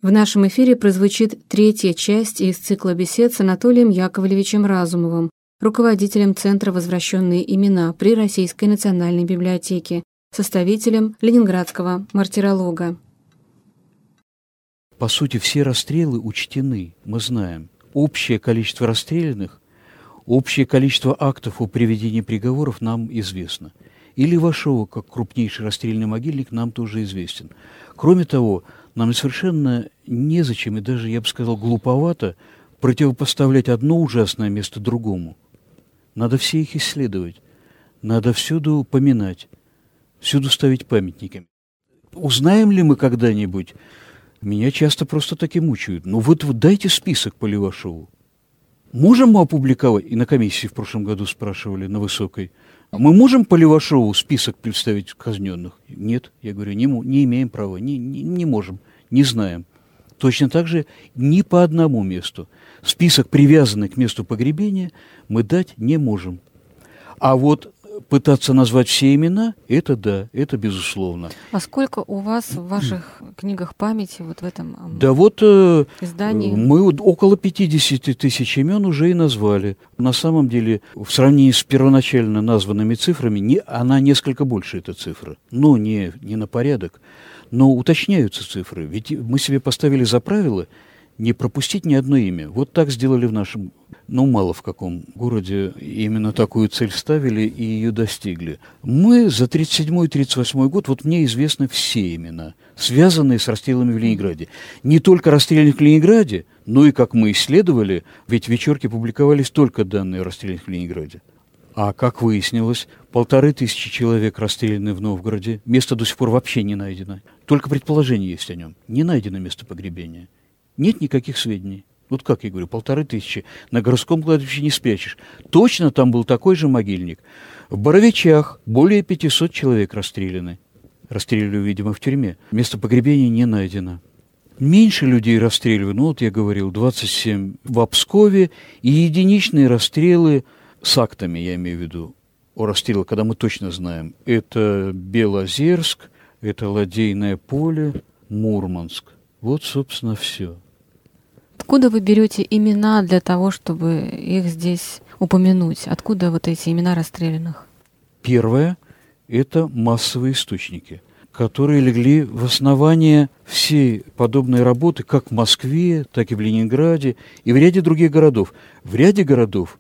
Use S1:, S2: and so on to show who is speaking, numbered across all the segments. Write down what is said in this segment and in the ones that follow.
S1: В нашем эфире прозвучит третья часть из цикла бесед с Анатолием Яковлевичем Разумовым, руководителем Центра «Возвращенные имена» при Российской национальной библиотеке, составителем ленинградского мартиролога.
S2: По сути, все расстрелы учтены, мы знаем. Общее количество расстрелянных, общее количество актов о приведении приговоров нам известно. И Левашова, как крупнейший расстрельный могильник, нам тоже известен. Кроме того, нам совершенно незачем, и даже, я бы сказал, глуповато противопоставлять одно ужасное место другому. Надо все их исследовать, надо всюду поминать, всюду ставить памятники. Узнаем ли мы когда-нибудь? Меня часто просто таки мучают. Ну вот дайте список по Левашову. Можем мы опубликовать? И на комиссии в прошлом году спрашивали, на высокой. Мы можем по Левашову список представить казненных? Нет, я говорю, не имеем права, не можем, не знаем. Точно так же ни по одному месту. Список, привязанный к месту погребения, мы дать не можем. А вот пытаться назвать все имена, это да, это безусловно.
S1: А сколько у вас в ваших книгах памяти вот в этом издании?
S2: Мы около 50 тысяч имен уже и назвали. На самом деле, в сравнении с первоначально названными цифрами, она несколько больше, эта цифра. Но не на порядок. Но уточняются цифры. Ведь мы себе поставили за правило не пропустить ни одно имя. Вот так сделали в нашем, мало в каком городе именно такую цель ставили и ее достигли. Мы за 1937-1938 год, вот мне известны все имена, связанные с расстрелами в Ленинграде. Не только расстрелянных в Ленинграде, но и, как мы исследовали, ведь в вечерке публиковались только данные о расстрелянных в Ленинграде. А, как выяснилось, 1500 человек расстреляны в Новгороде. Место до сих пор вообще не найдено. Только предположение есть о нем. Не найдено место погребения. Нет никаких сведений. Вот как я говорю, 1500. На городском кладбище не спрячешь. Точно там был такой же могильник. В Боровичах более 500 человек расстреляны. Расстреливали, видимо, в тюрьме. Место погребения не найдено. Меньше людей расстреливают, я говорил, 27 в Пскове. И единичные расстрелы с актами, я имею в виду, о расстрелах, когда мы точно знаем. Это Белозерск, это Ладейное поле, Мурманск. Вот, собственно, все.
S1: Откуда вы берете имена для того, чтобы их здесь упомянуть? Откуда вот эти имена расстрелянных?
S2: Первое – это массовые источники, которые легли в основание всей подобной работы как в Москве, так и в Ленинграде и в ряде других городов. В ряде городов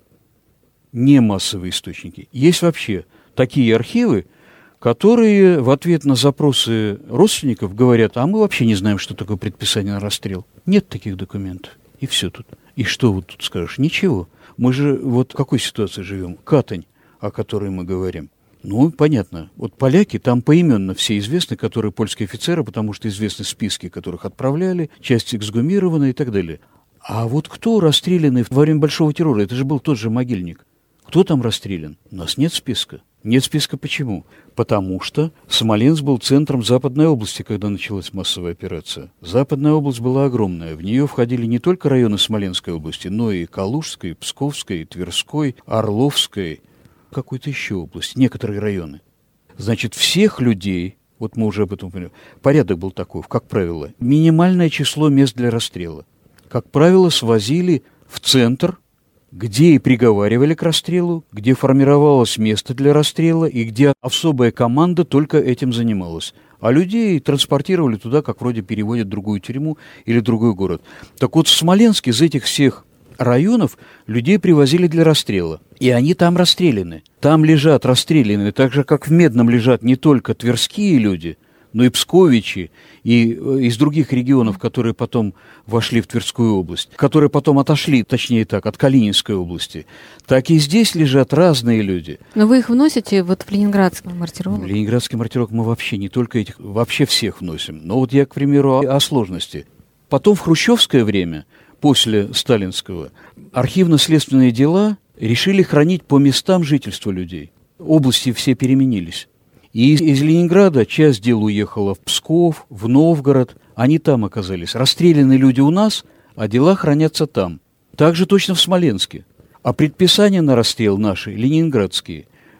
S2: не массовые источники. Есть вообще такие архивы, которые в ответ на запросы родственников говорят, а мы вообще не знаем, что такое предписание на расстрел. Нет таких документов. И все тут. И что вот тут скажешь? Ничего. Мы же вот в какой ситуации живем? Катань, о которой мы говорим. Понятно. Вот поляки, там поименно все известны, которые польские офицеры, потому что известны списки, которых отправляли, часть эксгумирована и так далее. А вот кто расстрелянный во время Большого террора? Это же был тот же могильник. Кто там расстрелян? У нас нет списка. Нет списка почему? Потому что Смоленск был центром Западной области, когда началась массовая операция. Западная область была огромная. В нее входили не только районы Смоленской области, но и Калужской, Псковской, Тверской, Орловской, какой-то еще области, некоторые районы. Значит, всех людей, вот мы уже об этом поняли, порядок был такой, как правило, минимальное число мест для расстрела. Как правило, свозили в центр, где и приговаривали к расстрелу, где формировалось место для расстрела и где особая команда только этим занималась. А людей транспортировали туда, как вроде переводят в другую тюрьму или другой город. Так вот, в Смоленске из этих всех районов людей привозили для расстрела. И они там расстреляны. Там лежат расстрелянные, так же, как в Медном лежат не только тверские люди, но и псковичи, и из других регионов, которые потом вошли в Тверскую область, которые потом отошли, точнее так, от Калининской области, так и здесь лежат разные люди.
S1: Но вы их вносите вот в ленинградский мартиролог?
S2: В ленинградский мартиролог мы вообще не только этих, вообще всех вносим. Но вот я, к примеру, о сложности. Потом в хрущевское время, после сталинского, архивно-следственные дела решили хранить по местам жительства людей. Области все переменились. И из Ленинграда часть дел уехала в Псков, в Новгород. Они там оказались. Расстрелянные люди у нас, а дела хранятся там. Так же точно в Смоленске. А предписания на расстрел наши, ленинградские,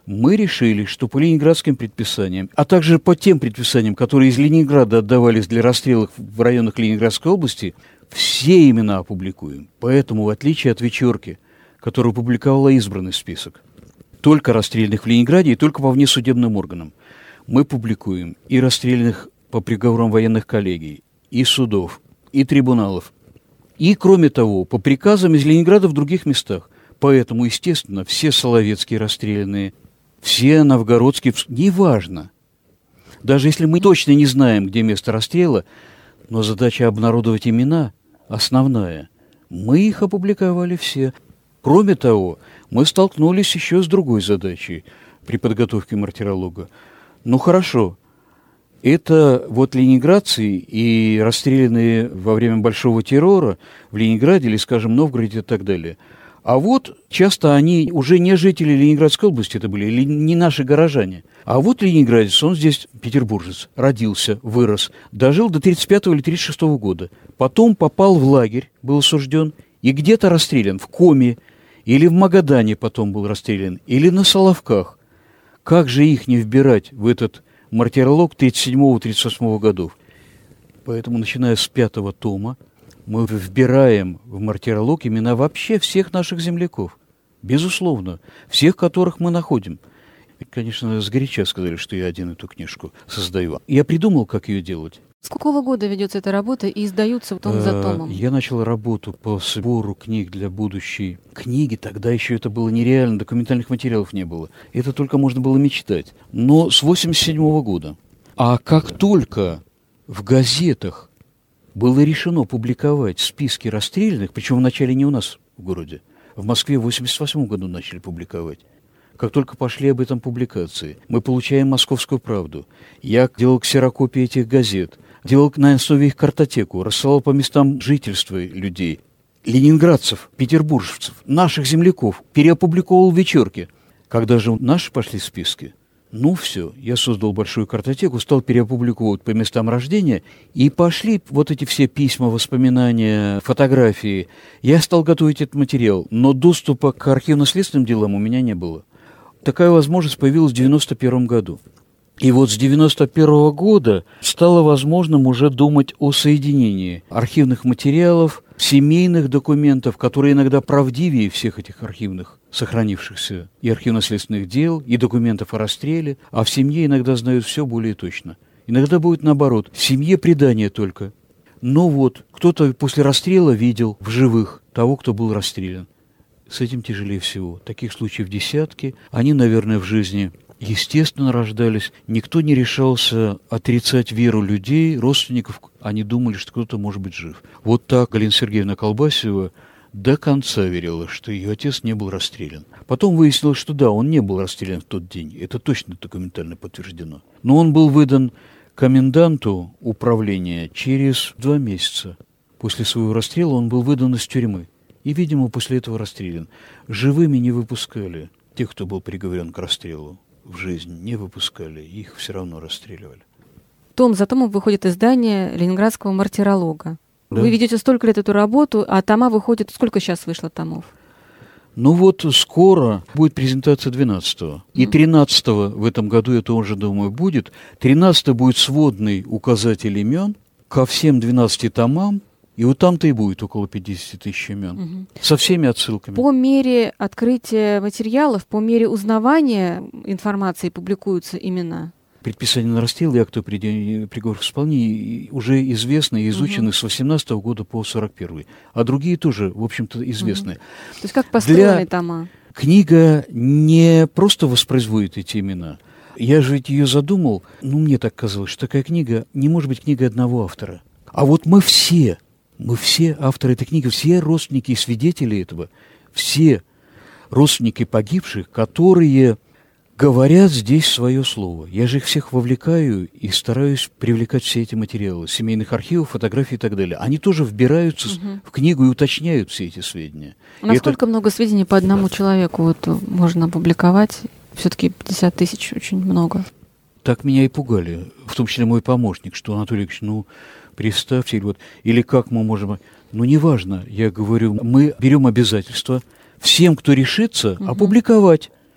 S2: мы решили, что по ленинградским предписаниям, а также по тем предписаниям, которые из Ленинграда отдавались для расстрелов в районах Ленинградской области, все имена опубликуем. Поэтому, в отличие от «Вечерки», которая публиковала избранный список, только расстрелянных в Ленинграде и только по внесудебным органам, мы публикуем и расстрелянных по приговорам военных коллегий, и судов, и трибуналов, и, кроме того, по приказам из Ленинграда в других местах. Поэтому, естественно, все соловецкие расстрелянные, все новгородские, неважно. Даже если мы точно не знаем, где место расстрела, но задача обнародовать имена основная. Мы их опубликовали все. Кроме того, мы столкнулись еще с другой задачей при подготовке мартиролога. Ну хорошо, это вот ленинградцы и расстрелянные во время Большого террора в Ленинграде или, скажем, Новгороде и так далее. А вот часто они уже не жители Ленинградской области это были, или не наши горожане. А вот ленинградец, он здесь петербуржец, родился, вырос, дожил до 35 или 36 года. Потом попал в лагерь, был осужден и где-то расстрелян, в Коми, или в Магадане потом был расстрелян, или на Соловках. Как же их не вбирать в этот мартиролог 37-38 годов? Поэтому, начиная с 5-го тома, мы вбираем в мартиролог имена вообще всех наших земляков. Безусловно, всех, которых мы находим. Конечно, сгоряча сказали, что я один эту книжку создаю. Я придумал, как ее делать.
S1: С какого года ведется эта работа и издаются том за томом?
S2: Я начал работу по сбору книг для будущей книги. Тогда еще это было нереально, документальных материалов не было. Это только можно было мечтать. Но с 1987 года. А как только в газетах было решено публиковать списки расстрелянных, причем вначале не у нас в городе, в Москве в 1988 году начали публиковать. Как только пошли об этом публикации, мы получаем «Московскую правду». Я делал ксерокопии этих газет, делал на основе их картотеку, рассылал по местам жительства людей, ленинградцев, петербуржцев, наших земляков, переопубликовал «Вечерки». Когда же наши пошли в списки, ну все, я создал большую картотеку, стал переопубликовывать по местам рождения, и пошли вот эти все письма, воспоминания, фотографии. Я стал готовить этот материал, но доступа к архивно-следственным делам у меня не было. Такая возможность появилась в 1991 году. И вот с 1991 года стало возможным уже думать о соединении архивных материалов, семейных документов, которые иногда правдивее всех этих архивных сохранившихся и архивно-следственных дел, и документов о расстреле, а в семье иногда знают все более точно. Иногда будет наоборот, в семье предание только. Но вот кто-то после расстрела видел в живых того, кто был расстрелян. С этим тяжелее всего. Таких случаев десятки. Они, наверное, в жизни естественно рождались. Никто не решался отрицать веру людей, родственников. Они думали, что кто-то может быть жив. Вот так Галина Сергеевна Колбасева до конца верила, что ее отец не был расстрелян. Потом выяснилось, что да, он не был расстрелян в тот день. Это точно документально подтверждено. Но он был выдан коменданту управления через 2 месяца. После своего расстрела он был выдан из тюрьмы. И, видимо, после этого расстрелян. Живыми не выпускали. Тех, кто был приговорен к расстрелу в жизнь, не выпускали. Их все равно расстреливали.
S1: Том за томом выходит издание Ленинградского мартиролога. Да? Вы ведете столько лет эту работу, а тома выходят... Сколько сейчас вышло томов?
S2: Ну вот скоро будет презентация 12-го. И 13-го в этом году, я тоже думаю, будет. 13-й будет сводный указатель имен ко всем 12 томам. И вот там-то и будет около 50 тысяч имен. Со всеми отсылками.
S1: По мере открытия материалов, по мере узнавания информации публикуются имена?
S2: Предписание на расстрел и акты приговоров к исполнению уже известны и изучены с 18 года по 41. А другие тоже, в общем-то, известны.
S1: То есть как построены тома?
S2: Книга не просто воспроизводит эти имена. Я же ведь ее задумал, мне так казалось, что такая книга не может быть книгой одного автора. А вот мы все авторы этой книги, все родственники и свидетели этого, все родственники погибших, которые говорят здесь свое слово. Я же их всех вовлекаю и стараюсь привлекать все эти материалы, семейных архивов, фотографий и так далее. Они тоже вбираются в книгу и уточняют все эти сведения.
S1: Насколько много сведений по одному человеку можно опубликовать? Все-таки 50 тысяч очень много.
S2: Так меня и пугали, в том числе мой помощник, что, Анатолий Ильич, представьте, или как мы можем... неважно, я говорю, мы берем обязательство всем, кто решится, опубликовать.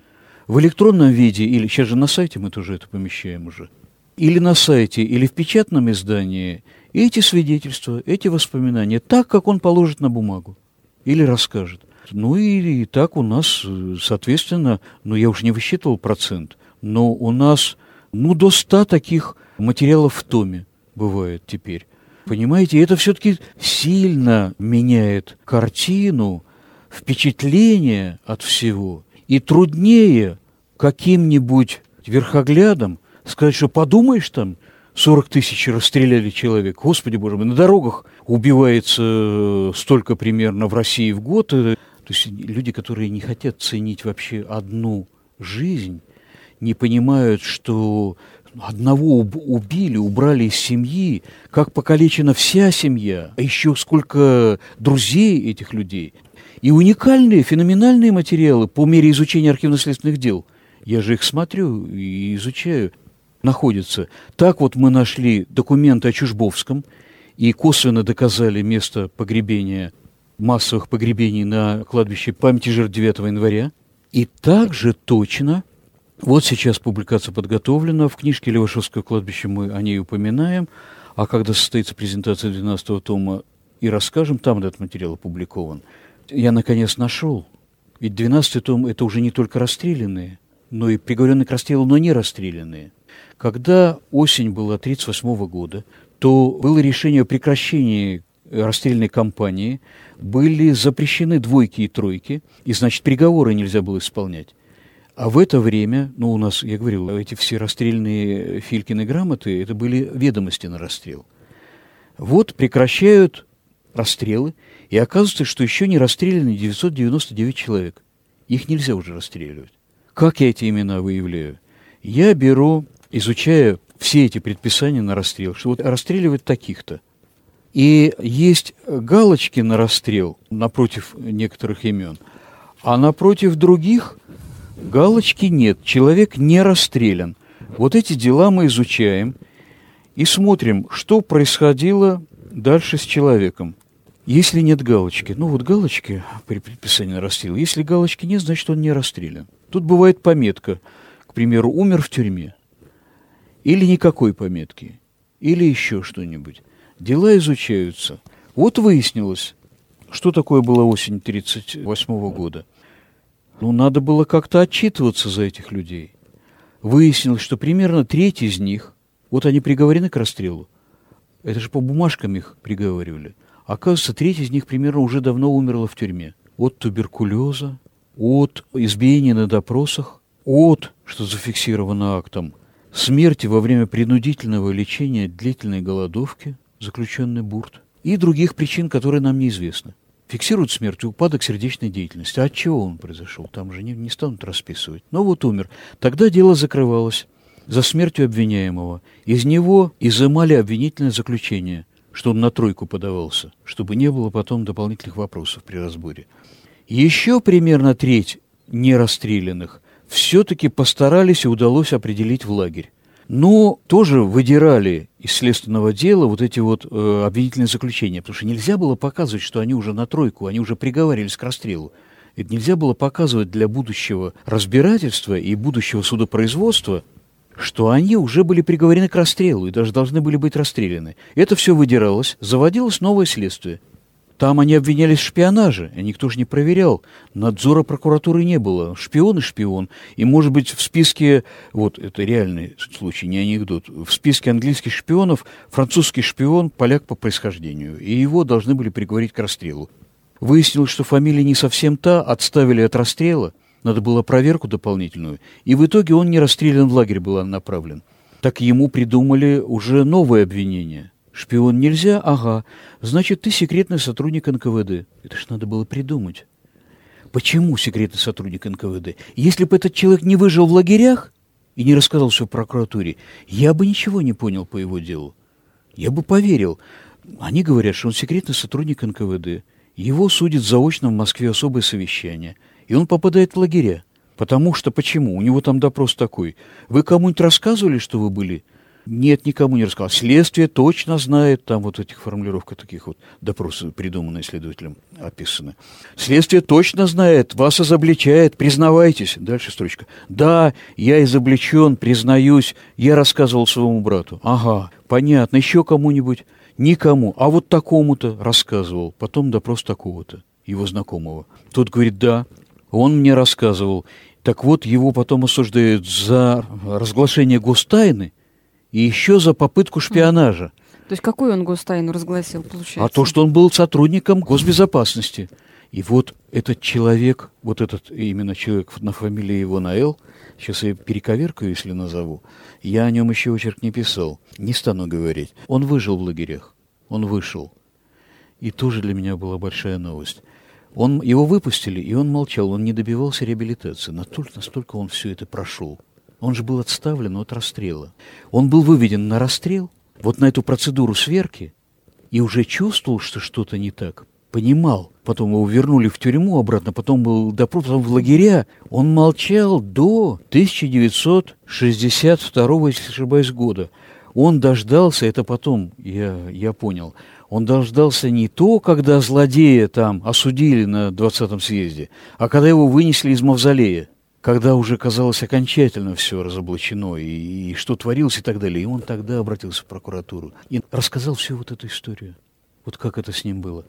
S2: в электронном виде, или сейчас же на сайте мы тоже это помещаем уже, или на сайте, или в печатном издании, эти свидетельства, эти воспоминания, так, как он положит на бумагу или расскажет. Ну и так у нас, соответственно, я уж не высчитывал процент, но у нас до 100 таких материалов в томе бывает теперь. Понимаете, это все-таки сильно меняет картину, впечатление от всего. И труднее каким-нибудь верхоглядом сказать, что подумаешь, там 40 тысяч расстреляли человек. Господи боже мой, на дорогах убивается столько примерно в России в год. То есть люди, которые не хотят ценить вообще одну жизнь, не понимают, что одного убили, убрали из семьи, как покалечена вся семья, а еще сколько друзей этих людей. И уникальные, феноменальные материалы по мере изучения архивно-следственных дел, я же их смотрю и изучаю, находятся. Так вот мы нашли документы о Чужбовском и косвенно доказали место погребения, массовых погребений на кладбище памяти жертв 9 января. И также точно, вот сейчас публикация подготовлена, в книжке Левашовского кладбища мы о ней упоминаем, а когда состоится презентация 12-го тома и расскажем, там этот материал опубликован. Я, наконец, нашел. Ведь 12-й том – это уже не только расстрелянные, но и приговоренные к расстрелу, но не расстрелянные. Когда осень была 1938 года, то было решение о прекращении расстрельной кампании, были запрещены двойки и тройки, и, значит, приговоры нельзя было исполнять. А в это время, у нас, я говорил, эти все расстрельные Филькины грамоты, это были ведомости на расстрел. Вот прекращают расстрелы, и оказывается, что еще не расстреляны 999 человек. Их нельзя уже расстреливать. Как я эти имена выявляю? Я беру, изучая все эти предписания на расстрел, что вот расстреливать таких-то. И есть галочки на расстрел напротив некоторых имен, а напротив других галочки нет. Человек не расстрелян. Вот эти дела мы изучаем и смотрим, что происходило дальше с человеком. Если нет галочки, вот галочки при предписании на расстрел, если галочки нет, значит, он не расстрелян. Тут бывает пометка, к примеру, умер в тюрьме, или никакой пометки, или еще что-нибудь. Дела изучаются. Вот выяснилось, что такое была осень 1938 года. Надо было как-то отчитываться за этих людей. Выяснилось, что примерно треть из них, вот они приговорены к расстрелу, это же по бумажкам их приговаривали. Оказывается, треть из них примерно уже давно умерла в тюрьме. От туберкулеза, от избиения на допросах, от, что зафиксировано актом, смерти во время принудительного лечения длительной голодовки, заключенный Бурт, и других причин, которые нам неизвестны. Фиксируют смерть и упадок сердечной деятельности. А от чего он произошел? Там же не станут расписывать. Но вот умер. Тогда дело закрывалось за смертью обвиняемого. Из него изымали обвинительное заключение, что он на тройку подавался, чтобы не было потом дополнительных вопросов при разборе. Еще примерно треть нерасстрелянных все-таки постарались и удалось определить в лагерь. Но тоже выдирали из следственного дела вот эти обвинительные заключения, потому что нельзя было показывать, что они уже на тройку, они уже приговаривались к расстрелу. Это нельзя было показывать для будущего разбирательства и будущего судопроизводства, что они уже были приговорены к расстрелу и даже должны были быть расстреляны. Это все выдиралось, заводилось новое следствие. Там они обвинялись в шпионаже, и никто же не проверял. Надзора прокуратуры не было. Шпион и шпион. И, может быть, в списке, это реальный случай, не анекдот, в списке английских шпионов французский шпион, поляк по происхождению. И его должны были приговорить к расстрелу. Выяснилось, что фамилия не совсем та, отставили от расстрела. Надо было проверку дополнительную. И в итоге он не расстрелян, в лагерь был направлен. Так ему придумали уже новое обвинение. Шпион нельзя? Ага. Значит, ты секретный сотрудник НКВД. Это ж надо было придумать. Почему секретный сотрудник НКВД? Если бы этот человек не выжил в лагерях и не рассказал все в прокуратуре, я бы ничего не понял по его делу. Я бы поверил. Они говорят, что он секретный сотрудник НКВД. Его судят заочно в Москве особое совещание. И он попадает в лагеря. Потому что почему? У него там допрос такой. Вы кому-нибудь рассказывали, что вы были Нет, никому не рассказал. Следствие точно знает, там вот этих формулировок таких вот, допросы, придуманные следователем, описаны. Следствие точно знает, вас изобличает, признавайтесь. Дальше строчка. Да, я изобличен, признаюсь, я рассказывал своему брату. Ага, понятно, еще кому-нибудь? Никому, а вот такому-то рассказывал. Потом допрос такого-то, его знакомого. Тот говорит, да, он мне рассказывал. Так вот, его потом осуждают за разглашение гостайны и еще за попытку шпионажа.
S1: То есть какую он гостайну разгласил, получается?
S2: А то, что он был сотрудником госбезопасности. И вот этот человек, вот этот именно человек на фамилии его Наэл, сейчас я перековеркаю, если назову, я о нем еще очерк не писал, не стану говорить. Он выжил в лагерях, он вышел. И тоже для меня была большая новость. Его выпустили, и он молчал, он не добивался реабилитации. Настолько он все это прошел. Он же был отставлен от расстрела. Он был выведен на расстрел, вот на эту процедуру сверки, и уже чувствовал, что что-то не так. Понимал. Потом его вернули в тюрьму обратно, потом был допрос, потом в лагеря. Он молчал до 1962, если не ошибаюсь, года. Он дождался, это потом, я понял, он дождался не то, когда злодея там осудили на 20-м съезде, а когда его вынесли из мавзолея, когда уже казалось окончательно все разоблачено, и что творилось и так далее. И он тогда обратился в прокуратуру и рассказал всю вот эту историю, вот как это с ним было.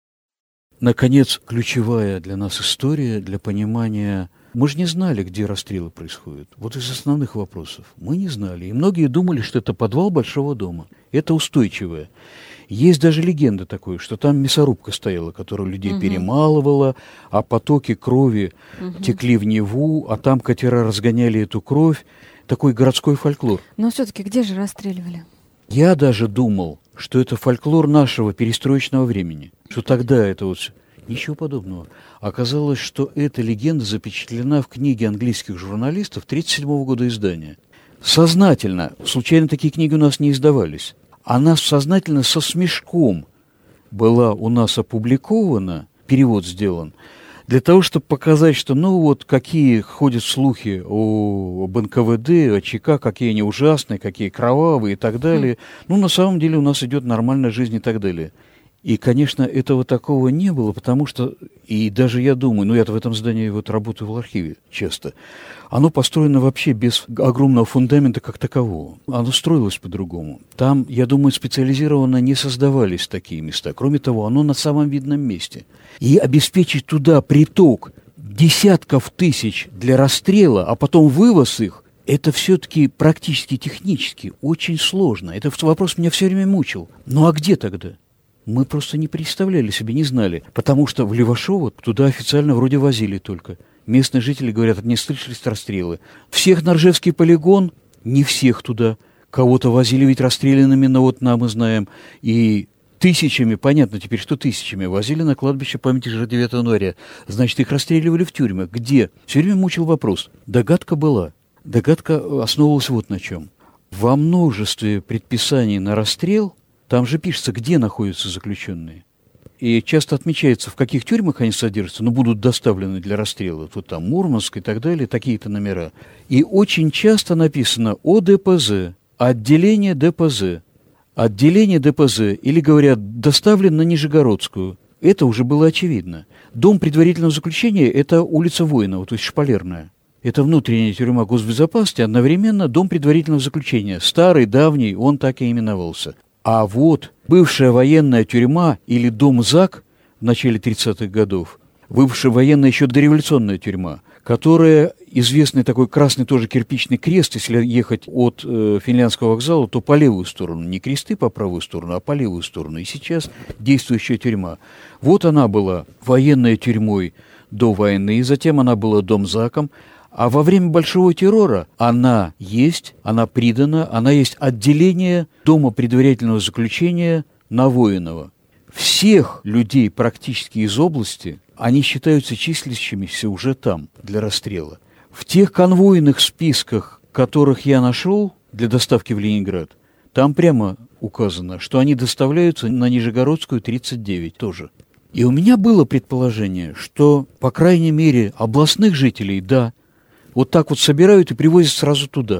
S2: Наконец, ключевая для нас история, для понимания. Мы же не знали, где расстрелы происходят. Вот из основных вопросов. Мы не знали. И многие думали, что это подвал Большого дома. Это устойчивое. Есть даже легенда такой, что там мясорубка стояла, которая людей перемалывала, а потоки крови текли в Неву, а там катера разгоняли эту кровь. Такой городской фольклор.
S1: Но все-таки где же расстреливали?
S2: Я даже думал, что это фольклор нашего перестроечного времени, что тогда это вот... Ничего подобного. Оказалось, что эта легенда запечатлена в книге английских журналистов 1937 года издания. Сознательно, случайно такие книги у нас не издавались, она сознательно со смешком была у нас опубликована, перевод сделан, для того, чтобы показать, что, ну вот, какие ходят слухи об НКВД, о ЧК, какие они ужасные, какие кровавые и так далее. Ну, на самом деле у нас идет нормальная жизнь и так далее. И, конечно, этого такого не было, потому что, и даже я думаю, ну, я-то в этом здании вот работаю в архиве часто, оно построено вообще без огромного фундамента как такового. Оно строилось по-другому. Там, я думаю, специализированно не создавались такие места. Кроме того, оно на самом видном месте. И обеспечить туда приток десятков тысяч для расстрела, а потом вывоз их, это все-таки практически технически очень сложно. Этот вопрос меня все время мучил. Ну а где тогда? Мы просто не представляли себе, не знали. Потому что в Левашово туда официально вроде возили только. Местные жители говорят, не слышались расстрелы. Всех на Ржевский полигон, не всех туда. Кого-то возили ведь расстрелянными, но вот мы знаем. И тысячами, понятно теперь, что тысячами возили на кладбище памяти 9 января. Значит, их расстреливали в тюрьмах. Где? Все время мучил вопрос. Догадка была. Догадка основывалась вот на чем. Во множестве предписаний на расстрел там же пишется, где находятся заключенные. И часто отмечается, в каких тюрьмах они содержатся, но будут доставлены для расстрела. Вот там Мурманск и так далее, такие-то номера. И очень часто написано о ДПЗ, отделение ДПЗ. Отделение ДПЗ, или говорят, доставлен на Нижегородскую. Это уже было очевидно. Дом предварительного заключения – это улица Воинова, то есть Шпалерная. Это внутренняя тюрьма госбезопасности, одновременно дом предварительного заключения. Старый, давний, он так и именовался. А вот бывшая военная тюрьма или дом ЗАГ в начале 30-х годов, бывшая военная еще дореволюционная тюрьма, которая известный такой красный тоже кирпичный крест, если ехать от Финляндского вокзала, то по левую сторону, не кресты по правую сторону, а по левую сторону. И сейчас действующая тюрьма. Вот она была военной тюрьмой до войны, и затем она была домзаком. А во время Большого террора она есть, она придана, она есть отделение дома предварительного заключения на Воинова. Всех людей практически из области, они считаются числящимися уже там для расстрела. В тех конвойных списках, которых я нашел для доставки в Ленинград, там прямо указано, что они доставляются на Нижегородскую 39 тоже. И у меня было предположение, что, по крайней мере, областных жителей, да, вот так вот собирают и привозят сразу туда.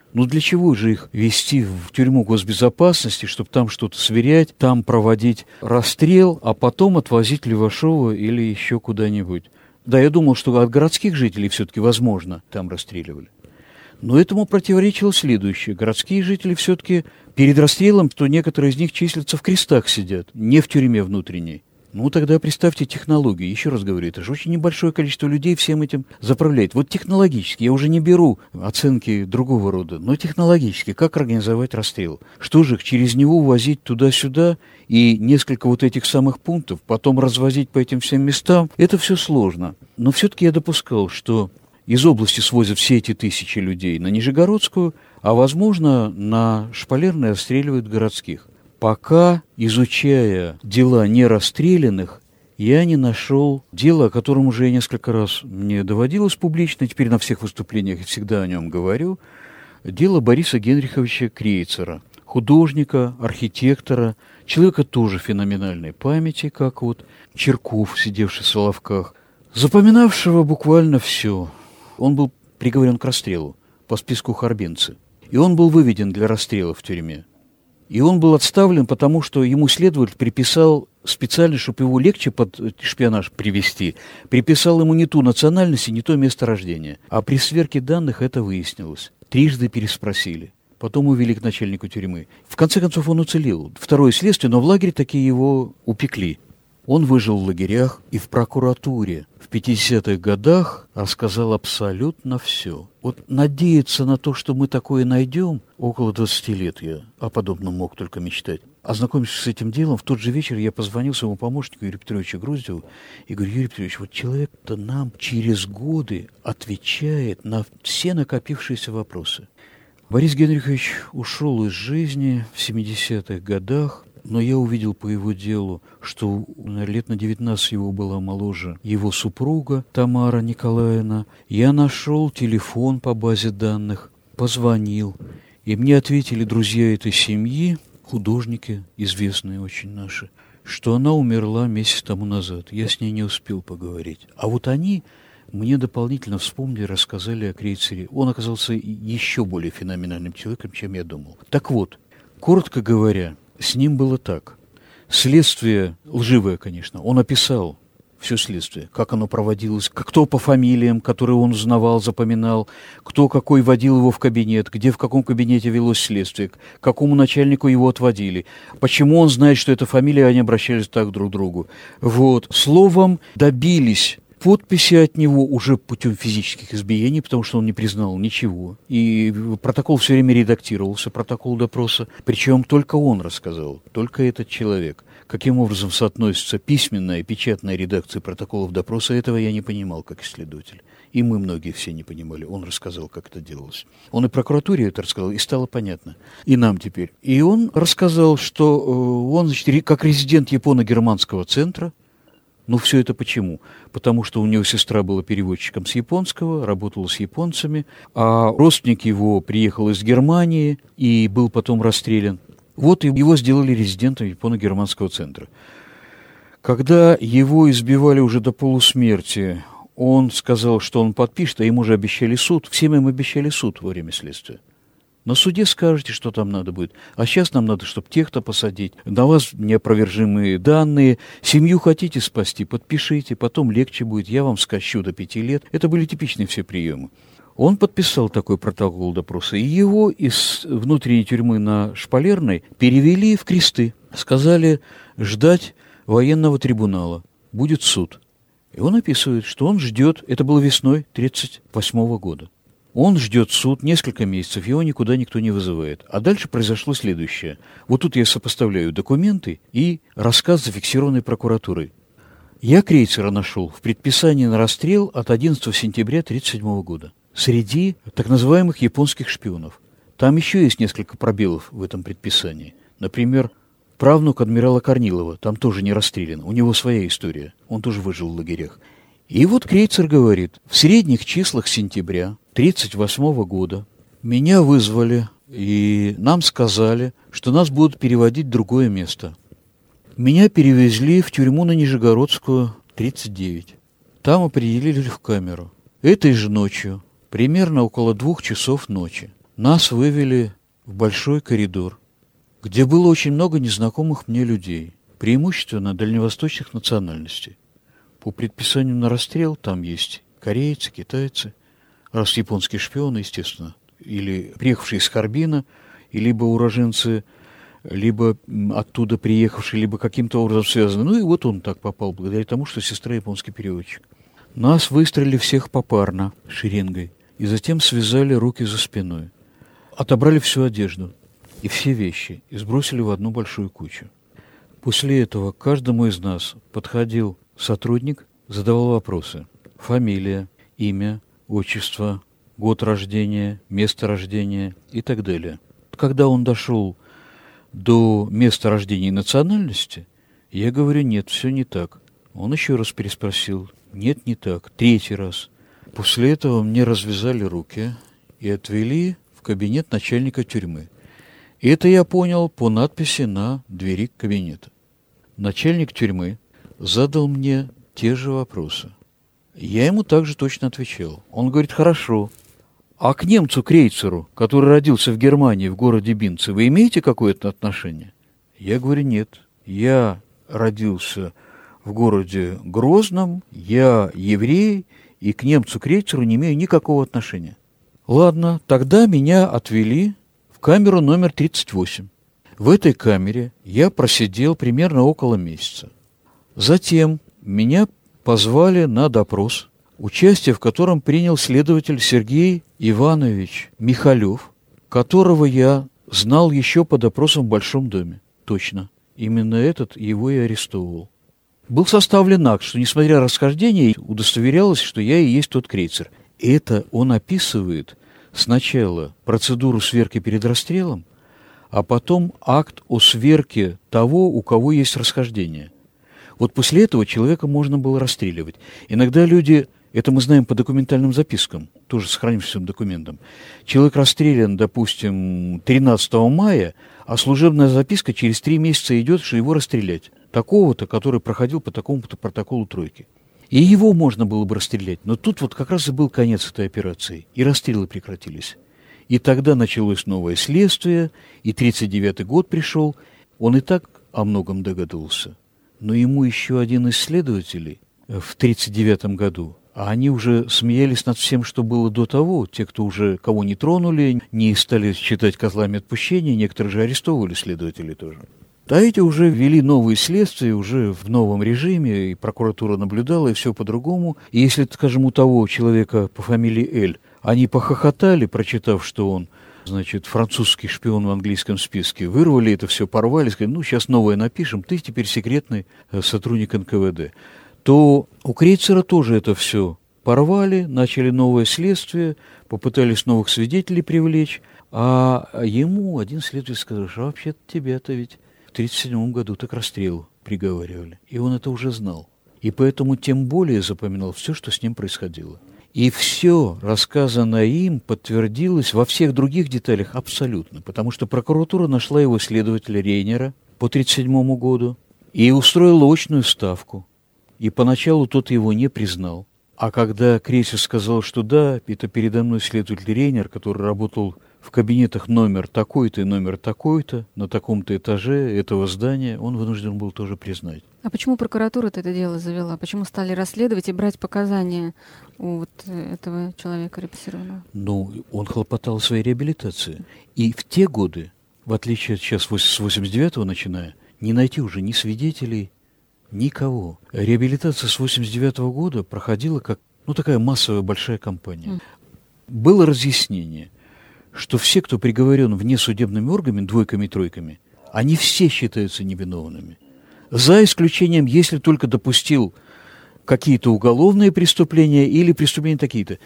S2: Ну для чего же их везти в тюрьму госбезопасности, чтобы там что-то сверять, там проводить расстрел, а потом отвозить Левашова или еще куда-нибудь? Да, я думал, что от городских жителей все-таки, возможно, там расстреливали. Но этому противоречило следующее. Городские жители все-таки перед расстрелом, что некоторые из них числятся в крестах сидят, не в тюрьме внутренней. Ну, тогда представьте технологии. Еще раз говорю, это же очень небольшое количество людей всем этим заправляет. Вот технологически, я уже не беру оценки другого рода, но технологически, как организовать расстрел? Что же их через него возить туда-сюда и несколько вот этих самых пунктов, потом развозить по этим всем местам? Это все сложно. Но все-таки я допускал, что из области свозят все эти тысячи людей на Нижегородскую, а, возможно, на Шпалерной расстреливают городских. Пока, изучая дела нерасстрелянных, я не нашел дела, о котором уже я несколько раз мне доводилось публично, теперь на всех выступлениях всегда о нем говорю, дело Бориса Генриховича Крейцера, художника, архитектора, человека тоже феноменальной памяти, как вот Черков, сидевший в Соловках, запоминавшего буквально все. Он был приговорен к расстрелу по списку Харбинцы. И он был выведен для расстрела в тюрьме. И он был отставлен, потому что ему следователь приписал специально, чтобы его легче под шпионаж привести, приписал ему не ту национальность и не то место рождения. А при сверке данных это выяснилось. Трижды переспросили. Потом увели к начальнику тюрьмы. В конце концов он уцелел. Второе следствие, но в лагере таки его упекли. Он выжил в лагерях и в прокуратуре в 50-х годах рассказал абсолютно все. Вот надеяться на то, что мы такое найдем, около 20 лет я о подобном мог только мечтать. Ознакомившись с этим делом, в тот же вечер я позвонил своему помощнику Юрию Петровичу Груздеву и говорю: Юрий Петрович, вот человек-то нам через годы отвечает на все накопившиеся вопросы. Борис Генрихович ушел из жизни в 70-х годах, но я увидел по его делу, что лет на 19 его была моложе его супруга Тамара Николаевна. Я нашел телефон по базе данных, позвонил, и мне ответили друзья этой семьи, художники, известные очень наши, что она умерла месяц тому назад. Я с ней не успел поговорить. А вот они мне дополнительно вспомнили, рассказали о Крейцере. Он оказался еще более феноменальным человеком, чем я думал. Так вот, коротко говоря, с ним было так. Следствие, лживое, конечно, он описал все следствие, как оно проводилось, кто по фамилиям, которые он узнавал, запоминал, кто какой водил его в кабинет, где в каком кабинете велось следствие, к какому начальнику его отводили, почему он знает, что это фамилия, они обращались так друг к другу. Вот, словом, добились подписи от него уже путем физических избиений, потому что он не признал ничего. И протокол все время редактировался, протокол допроса. Причем только он рассказал, только этот человек. Каким образом соотносится письменная и печатная редакция протоколов допроса, этого я не понимал как исследователь. И мы многие все не понимали. Он рассказал, как это делалось. Он и прокуратуре это рассказал, и стало понятно. И нам теперь. И он рассказал, что он, значит, как резидент японо-германского центра. Ну, все это почему? Потому что у него сестра была переводчиком с японского, работала с японцами, а родственник его приехал из Германии и был потом расстрелян. Вот и его сделали резидентом японо-германского центра. Когда его избивали уже до полусмерти, он сказал, что он подпишет, а ему же обещали суд. Всем им обещали суд во время следствия. На суде скажете, что там надо будет. А сейчас нам надо, чтобы тех-то посадить. На вас неопровержимые данные. Семью хотите спасти, подпишите, потом легче будет. Я вам скощу до 5 лет. Это были типичные все приемы. Он подписал такой протокол допроса. И его из внутренней тюрьмы на Шпалерной перевели в Кресты. Сказали ждать военного трибунала. Будет суд. И он описывает, что он ждет, это было весной 1938 года. Он ждет суд несколько месяцев, его никуда никто не вызывает. А дальше произошло следующее. Вот тут я сопоставляю документы и рассказ, зафиксированный прокуратурой. Я Крейцера нашел в предписании на расстрел от 11 сентября 1937 года. Среди так называемых японских шпионов. Там еще есть несколько пробелов в этом предписании. Например, правнук адмирала Корнилова, там тоже не расстрелян. У него своя история. Он тоже выжил в лагерях. И вот Крейцер говорит, в средних числах сентября 1938 года меня вызвали, и нам сказали, что нас будут переводить в другое место. Меня перевезли в тюрьму на Нижегородскую, 39. Там определили в камеру. Этой же ночью, примерно около 2 часов ночи, Нас вывели в большой коридор, где было очень много незнакомых мне людей, преимущественно дальневосточных национальностей. По предписанию на расстрел там есть корейцы, китайцы, раз японские шпионы, естественно, или приехавшие из Харбина, и либо уроженцы, либо оттуда приехавшие, либо каким-то образом связаны. Ну и вот он так попал, благодаря тому, что сестра японский переводчик. Нас выстроили всех попарно, шеренгой, и затем связали руки за спиной. Отобрали всю одежду и все вещи, и сбросили в одну большую кучу. После этого к каждому из нас подходил сотрудник, задавал вопросы. Фамилия, имя, отчество, год рождения, место рождения и так далее. Когда он дошел до места рождения и национальности, я говорю: нет, все не так. Он еще раз переспросил: нет, не так. 3-й раз. После этого мне развязали руки и отвели в кабинет начальника тюрьмы. И это я понял по надписи на двери кабинета. Начальник тюрьмы задал мне те же вопросы. Я ему также точно отвечал. Он говорит: хорошо. А к немцу Крейцеру, который родился в Германии, в городе Бинце, вы имеете какое-то отношение? Я говорю: нет. Я родился в городе Грозном, я еврей, и к немцу Крейцеру не имею никакого отношения. Ладно, тогда меня отвели в камеру номер 38. В этой камере я просидел примерно около месяца. Затем меня позвали на допрос, участие в котором принял следователь Сергей Иванович Михалев, которого я знал еще по допросам в Большом доме. Точно, именно этот его и арестовывал. Был составлен акт, что, несмотря на расхождение, удостоверялось, что я и есть тот Крейцер. Это он описывает сначала процедуру сверки перед расстрелом, а потом акт о сверке того, у кого есть расхождение. Вот после этого человека можно было расстреливать. Иногда люди, это мы знаем по документальным запискам, тоже сохранившимся документам, человек расстрелян, допустим, 13 мая, а служебная записка через 3 месяца идет, что его расстрелять. Такого-то, который проходил по такому-то протоколу тройки. И его можно было бы расстрелять. Но тут вот как раз и был конец этой операции, и расстрелы прекратились. И тогда началось новое следствие, и 1939 год пришел. Он и так о многом догадывался. Но ему еще один из следователей в 1939 году, а они уже смеялись над всем, что было до того, те, кто уже кого не тронули, не стали считать козлами отпущения, некоторые же арестовывали следователей тоже. А эти уже ввели новые следствия, уже в новом режиме, и прокуратура наблюдала, и все по-другому. И если, скажем, у того человека по фамилии Эль, они похохотали, прочитав, что он, значит, французский шпион в английском списке, вырвали это все, порвали, сказали: ну, сейчас новое напишем, ты теперь секретный сотрудник НКВД. То у Крейцера тоже это все порвали, начали новое следствие, попытались новых свидетелей привлечь, а ему один следователь сказал: что вообще-то тебя-то ведь в 1937 году так расстрелу приговаривали. И он это уже знал. И поэтому тем более запоминал все, что с ним происходило. И все рассказанное им подтвердилось во всех других деталях абсолютно, потому что прокуратура нашла его следователя Рейнера по 1937 году и устроила очную ставку. И поначалу тот его не признал. А когда Крейцер сказал, что да, это передо мной следователь Рейнер, который работал в кабинетах номер такой-то и номер такой-то, на таком-то этаже этого здания, он вынужден был тоже признать.
S1: А почему прокуратура-то это дело завела? Почему стали расследовать и брать показания у вот этого человека репрессированного?
S2: Ну, он хлопотал о своей реабилитации. И в те годы, в отличие от сейчас, с 89-го начиная, не найти уже ни свидетелей, никого. Реабилитация с 89-го года проходила как, такая массовая большая кампания. Было разъяснение, что все, кто приговорен внесудебными органами, 2-ками и 3-ками, они все считаются невиновными. За исключением, если только допустил какие-то уголовные преступления или преступления такие-то.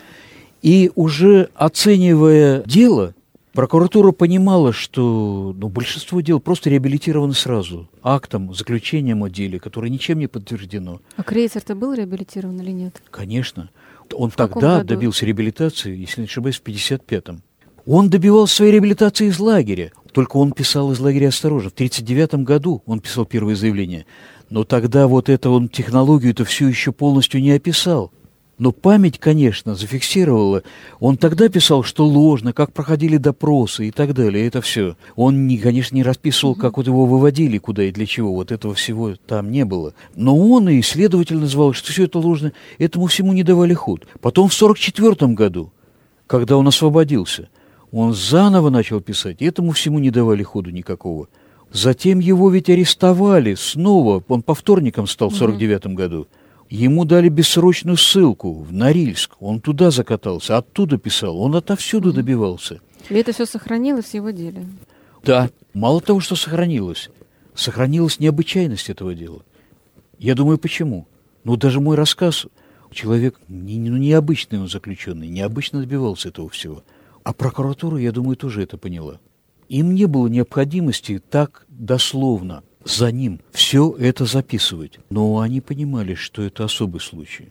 S2: И уже оценивая дело, прокуратура понимала, что большинство дел просто реабилитированы сразу, актом, заключением о деле, которое ничем не подтверждено.
S1: А Крейцер-то был реабилитирован или нет?
S2: Конечно. Он тогда добился реабилитации, если не ошибаюсь, в 1955-м. Он добивался своей реабилитации из лагеря, только он писал из лагеря осторожно. В 1939 году он писал первые заявления, но тогда вот эту технологию-то все еще полностью не описал. Но память, конечно, зафиксировала. Он тогда писал, что ложно, как проходили допросы и так далее. Это все. Он, конечно, не расписывал, как вот его выводили, куда и для чего. Вот этого всего там не было. Но он и следователь называл, что все это ложно. Этому всему не давали ход. Потом в 1944 году, когда он освободился, он заново начал писать. И этому всему не давали ходу никакого. Затем его ведь арестовали снова. Он по вторникам стал в 1949 году. Ему дали бессрочную ссылку в Норильск. Он туда закатался, оттуда писал. Он отовсюду добивался.
S1: И это все сохранилось в его деле?
S2: Да. Мало того, что сохранилось необычайность этого дела. Я думаю, почему? Даже мой рассказ, человек необычный он заключенный, необычно добивался этого всего. А прокуратура, я думаю, тоже это поняла. Им не было необходимости так дословно за ним все это записывать. Но они понимали, что это особый случай.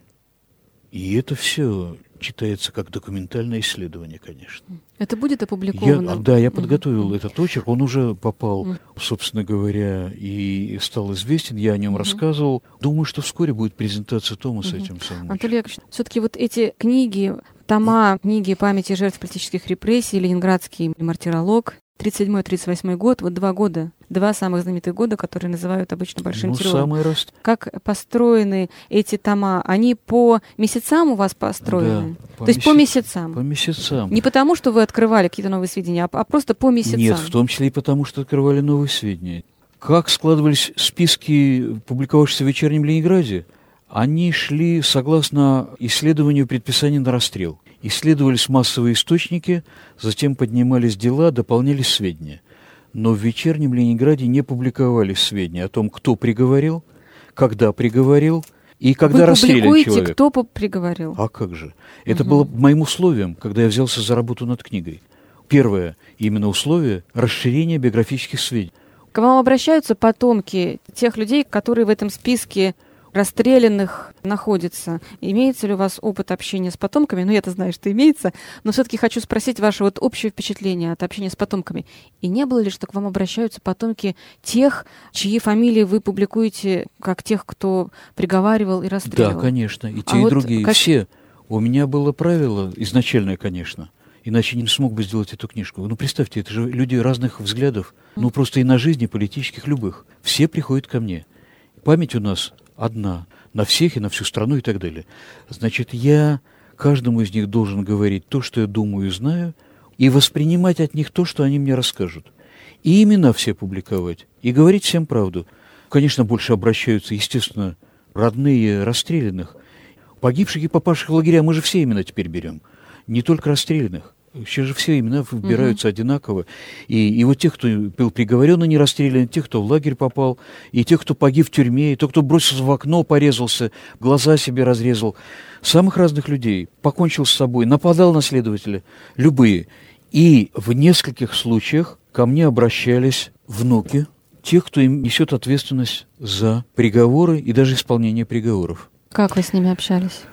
S2: И это все читается как документальное исследование, конечно.
S1: Это будет опубликовано?
S2: Я подготовил этот очерк. Он уже попал, собственно говоря, и стал известен. Я о нем рассказывал. Думаю, что вскоре будет презентация тома с этим самым.
S1: Анатолий Яковлевич, все-таки вот эти книги, тома книги памяти жертв политических репрессий, «Ленинградский мартиролог», 1937-1938 год, вот 2 года, 2 самых знаменитых года, которые называют обычно большим террором. Как построены эти тома? Они по месяцам у вас построены?
S2: Да,
S1: То есть по месяцам?
S2: По месяцам.
S1: Не потому, что вы открывали какие-то новые сведения, а просто по месяцам?
S2: Нет, в том числе и потому, что открывали новые сведения. Как складывались списки, публиковавшиеся в «Вечернем Ленинграде»? Они шли согласно исследованию предписаний на расстрел. Исследовались массовые источники, затем поднимались дела, дополнялись сведения. Но в «Вечернем Ленинграде» не публиковались сведения о том, кто приговорил, когда приговорил и когда расстрелян человек.
S1: Вы публикуете, кто приговорил?
S2: А как же? Это было моим условием, когда я взялся за работу над книгой. Первое именно условие – расширение биографических сведений.
S1: К вам обращаются потомки тех людей, которые в этом списке расстрелянных находится. Имеется ли у вас опыт общения с потомками? Я-то знаю, что имеется, но все-таки хочу спросить ваше вот общее впечатление от общения с потомками. И не было ли, что к вам обращаются потомки тех, чьи фамилии вы публикуете, как тех, кто приговаривал и расстреливал?
S2: Да, конечно, и те, и другие. Все. У меня было правило, изначальное, конечно, иначе не смог бы сделать эту книжку. Представьте, это же люди разных взглядов, просто и на жизнь, и политических, любых. Все приходят ко мне. Память у нас одна, на всех и на всю страну и так далее. Значит, я каждому из них должен говорить то, что я думаю и знаю, и воспринимать от них то, что они мне расскажут. И имена все публиковать, и говорить всем правду. Конечно, больше обращаются, естественно, родные расстрелянных. Погибших и попавших в лагеря мы же все имена теперь берем, не только расстрелянных. Сейчас же все имена выбираются одинаково. И вот тех, кто был приговорен, а не расстрелян, тех, кто в лагерь попал, и тех, кто погиб в тюрьме, и тех, кто бросился в окно, порезался, глаза себе разрезал. Самых разных людей. Покончил с собой, нападал на следователя. Любые. И в нескольких случаях ко мне обращались внуки тех, кто им несет ответственность за приговоры и даже исполнение приговоров.
S1: Как вы с ними общались?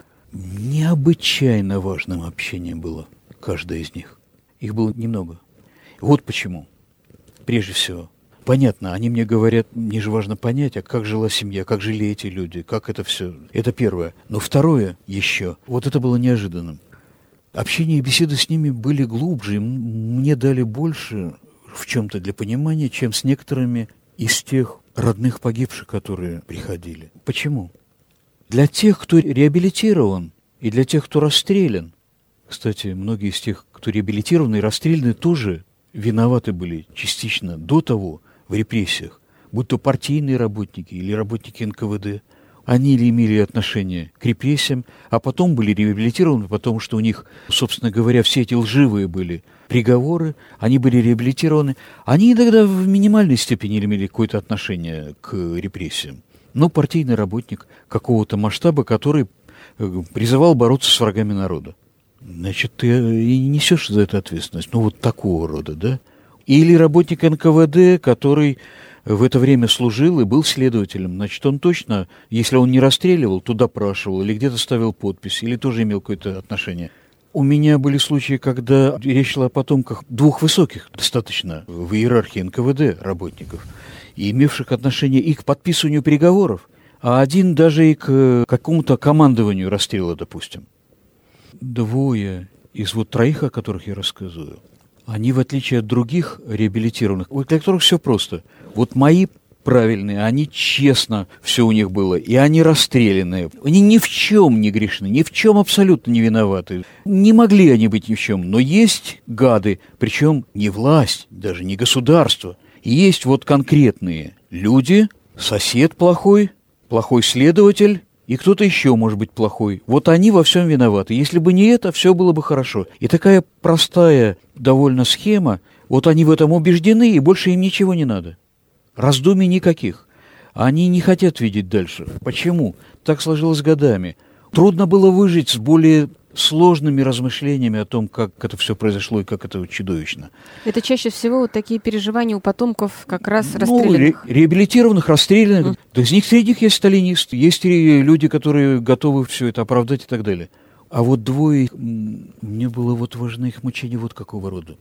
S2: Необычайно важным общение было. Каждая из них. Их было немного. Вот почему. Прежде всего. Понятно, они мне говорят, мне же важно понять, а как жила семья, как жили эти люди, как это все. Это первое. Но второе еще. Вот это было неожиданным. Общение и беседы с ними были глубже, и мне дали больше в чем-то для понимания, чем с некоторыми из тех родных погибших, которые приходили. Почему? Для тех, кто реабилитирован, и для тех, кто расстрелян. Кстати, многие из тех, кто реабилитированы и расстреляны, тоже виноваты были частично до того в репрессиях, будь то партийные работники или работники НКВД. Они имели отношение к репрессиям, а потом были реабилитированы, потому что у них, собственно говоря, все эти лживые были приговоры, они были реабилитированы. Они иногда в минимальной степени имели какое-то отношение к репрессиям. Но партийный работник какого-то масштаба, который призывал бороться с врагами народа. Значит, ты и несешь за это ответственность. Вот такого рода, да? Или работник НКВД, который в это время служил и был следователем. Значит, он точно, если он не расстреливал, то допрашивал, или где-то ставил подпись, или тоже имел какое-то отношение. У меня были случаи, когда речь шла о потомках двух высоких, достаточно, в иерархии НКВД работников, и имевших отношение и к подписыванию приговоров. а один даже и к какому-то командованию расстрела, допустим. Двое из вот троих, о которых я рассказываю, они, в отличие от других реабилитированных, у которых все просто. Вот мои правильные, они честно, все у них было, и они расстрелянные. Они ни в чем не грешны, ни в чем абсолютно не виноваты. Не могли они быть ни в чем, но есть гады, причем не власть, даже не государство. Есть вот конкретные люди, сосед плохой, плохой следователь, и кто-то еще может быть плохой. Вот они во всем виноваты. Если бы не это, все было бы хорошо. И такая простая довольно схема, вот они в этом убеждены, и больше им ничего не надо. Раздумий никаких. Они не хотят видеть дальше. Почему? Так сложилось годами. Трудно было выжить с более сложными размышлениями о том, как это все произошло и как это чудовищно.
S1: Это чаще всего вот такие переживания у потомков как раз расстрелянных.
S2: Реабилитированных, расстрелянных. Да из них среди них есть сталинисты, есть люди, которые готовы все это оправдать и так далее. А вот двое, мне было вот важно их мучение вот какого рода.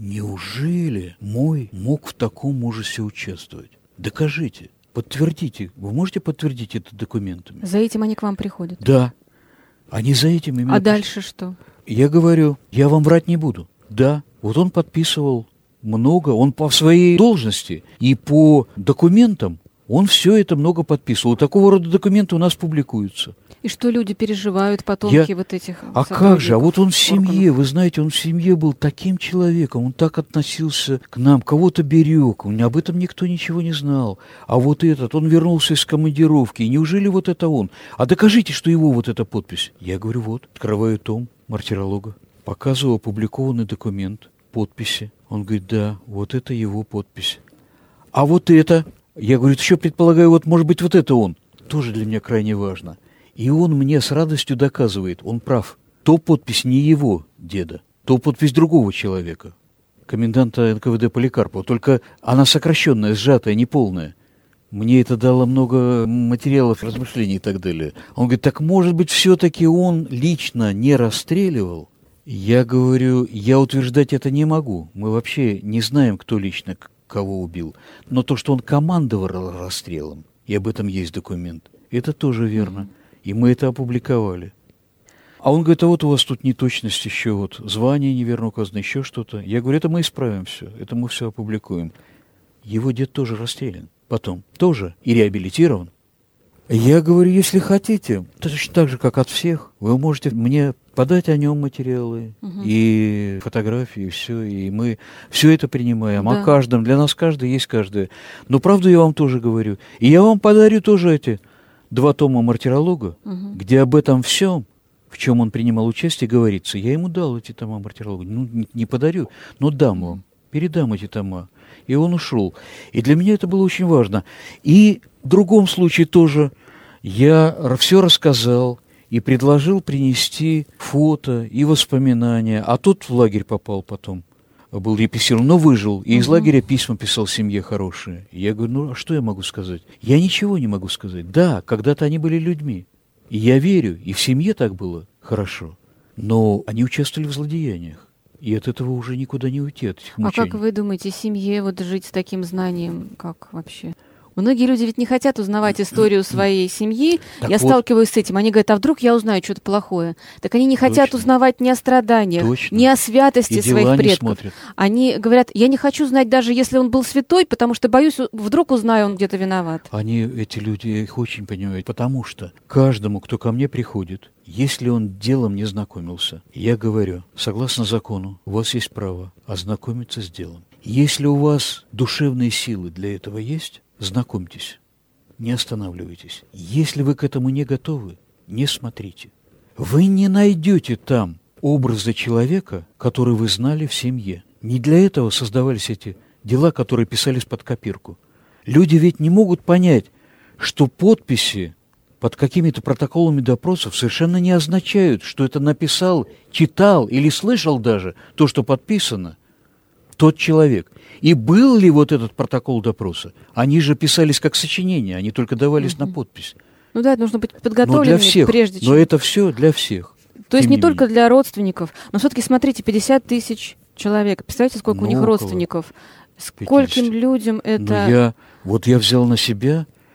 S2: Неужели мой мог в таком ужасе участвовать? Докажите, подтвердите. Вы можете подтвердить это документами?
S1: За этим они к вам приходят?
S2: Да. Они за этим именно...
S1: А дальше что?
S2: Я говорю, я вам врать не буду. Да, вот он подписывал много, он по своей должности и по документам, он все это много подписывал. Такого рода документы у нас публикуются.
S1: И что люди переживают, потомки вот этих...
S2: А как же? А вот он в семье, вы знаете, он в семье был таким человеком, он так относился к нам, кого-то берег, об этом никто ничего не знал. А вот этот, он вернулся из командировки, и неужели вот это он? А докажите, что его вот эта подпись. Я говорю, вот, открываю том мартиролога, показываю опубликованный документ, подписи. Он говорит, да, вот это его подпись. А вот это, я говорю, еще предполагаю, вот может быть вот это он. Тоже для меня крайне важно. И он мне с радостью доказывает, он прав. То подпись не его деда, то подпись другого человека, коменданта НКВД Поликарпова, только она сокращенная, сжатая, неполная. Мне это дало много материалов, размышлений и так далее. Он говорит, так может быть все-таки он лично не расстреливал? Я говорю, я утверждать это не могу. Мы вообще не знаем, кто лично кого убил. Но то, что он командовал расстрелом, и об этом есть документ, это тоже верно. И мы это опубликовали. А он говорит, а вот у вас тут неточность еще, вот звание неверно указано, еще что-то. Я говорю, это мы исправим все, это мы все опубликуем. Его дед тоже расстрелян. Потом тоже и реабилитирован. Я говорю, если хотите, точно так же, как от всех, вы можете мне подать о нем материалы и фотографии, и все, и мы все это принимаем. Да. О каждом, для нас каждый есть каждое. Но правду я вам тоже говорю. И я вам подарю тоже эти 2 тома мартиролога, где об этом всем, в чем он принимал участие, говорится. Я ему дал эти тома мартиролога. Ну, не подарю, но дам вам, передам эти тома. И он ушел. И для меня это было очень важно. И в другом случае тоже я все рассказал и предложил принести фото и воспоминания. А тот в лагерь попал потом. Был репрессирован, но выжил. И из лагеря письма писал семье хорошие. И я говорю, ну, а что я могу сказать? Я ничего не могу сказать. Да, когда-то они были людьми. И я верю, и в семье так было хорошо. Но они участвовали в злодеяниях. И от этого уже никуда не уйти, от этих мучений.
S1: А как вы думаете, семье вот жить с таким знанием, как вообще? Многие люди ведь не хотят узнавать историю своей семьи. Так я сталкиваюсь с этим. Они говорят, а вдруг я узнаю что-то плохое? Так они не хотят узнавать ни о страданиях, ни о святости своих предков. Они говорят, я не хочу знать, даже если он был святой, потому что боюсь, вдруг узнаю, он где-то виноват.
S2: Эти люди, я их очень понимаю, потому что каждому, кто ко мне приходит, если он делом не знакомился, я говорю, согласно закону, у вас есть право ознакомиться с делом. Если у вас душевные силы для этого есть, знакомьтесь, не останавливайтесь. Если вы к этому не готовы, не смотрите. Вы не найдете там образа человека, который вы знали в семье. Не для этого создавались эти дела, которые писались под копирку. Люди ведь не могут понять, что подписи под какими-то протоколами допросов совершенно не означают, что это написал, читал или слышал даже то, что подписано, тот человек. И был ли вот этот протокол допроса? Они же писались как сочинения, они только давались на подпись.
S1: Ну да, это нужно быть подготовленным, прежде чем...
S2: Но это все для всех.
S1: То есть не только для родственников, но все-таки, смотрите, 50 тысяч человек. Представляете, сколько у них родственников? Скольким людям это...
S2: Я взял на себя,